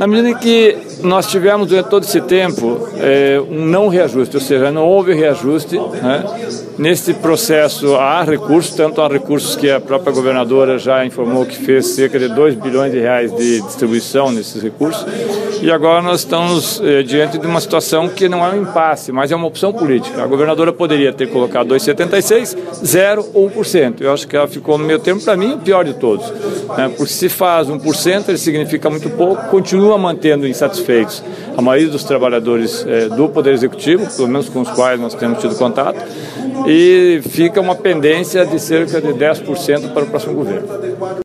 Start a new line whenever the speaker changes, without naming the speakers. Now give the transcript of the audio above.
Na medida em que nós tivemos durante todo esse tempo um não reajuste, ou seja, não houve reajuste, né? Nesse processo há recursos, tanto há recursos que a própria governadora já informou que fez cerca de 2 bilhões de reais de distribuição nesses recursos, e agora nós estamos diante de uma situação que não é um impasse, mas é uma opção política. A governadora poderia ter colocado 2,76, 0 ou 1%. Eu acho que ela ficou no meio termo, para mim, o pior de todos. Porque se faz 1%, ele significa muito pouco, continua mantendo insatisfeitos a maioria dos trabalhadores do Poder Executivo, pelo menos com os quais nós temos tido contato, e fica uma pendência de cerca de 10% para o próximo governo.